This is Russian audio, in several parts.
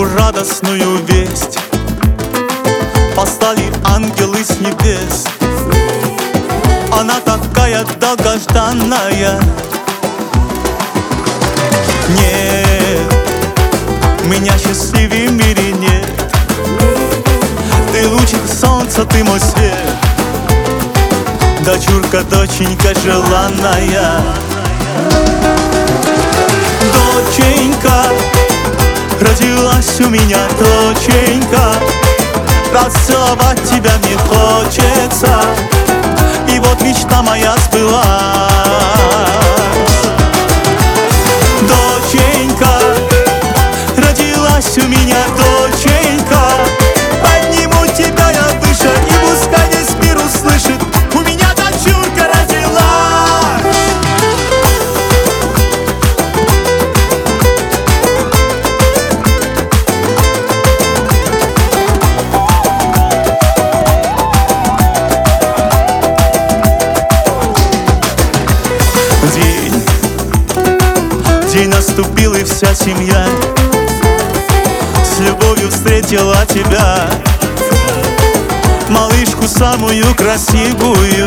радостную весть послали ангелы с небес. Она такая долгожданная. Нет, меня счастливее в мире нет. Ты лучик солнца, ты мой свет. Дочурка, доченька желанная. Доченька, родилась у меня доченька. Расцеловать тебя мне хочется. И вот мечта моя сбылась. Доченька, родилась у меня доченька. Подниму тебя я выше, и пускай весь мир услышит: у меня дочурка родилась. День наступил, и вся семья с любовью встретила тебя. Малышку самую красивую.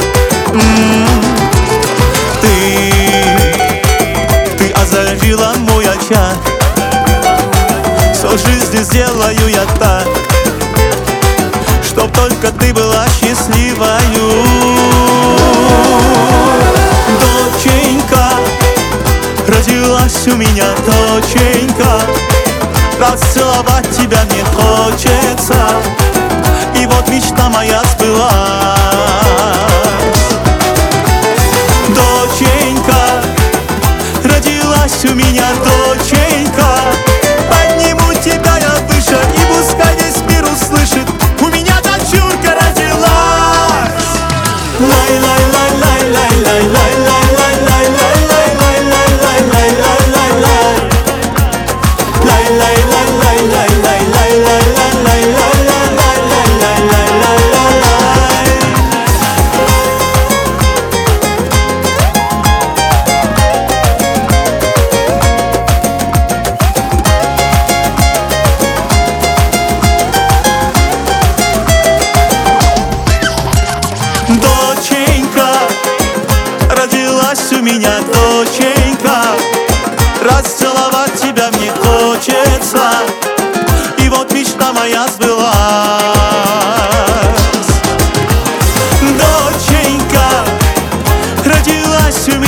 Ты озарила мой очаг. Всю жизнь сделаю я так, чтоб только ты была счастливою. Доченька, родилась у меня доченька. Расцеловать тебя мне хочется. И вот мечта моя сбылась. Доченька, родилась у меня доченька. Подниму тебя я выше, и пускай весь мир услышит: у меня дочурка родилась. Доченька, родилась у меня доченька. Расцеловать тебя мне хочется. И вот мечта моя сбылась. Доченька, родилась у меня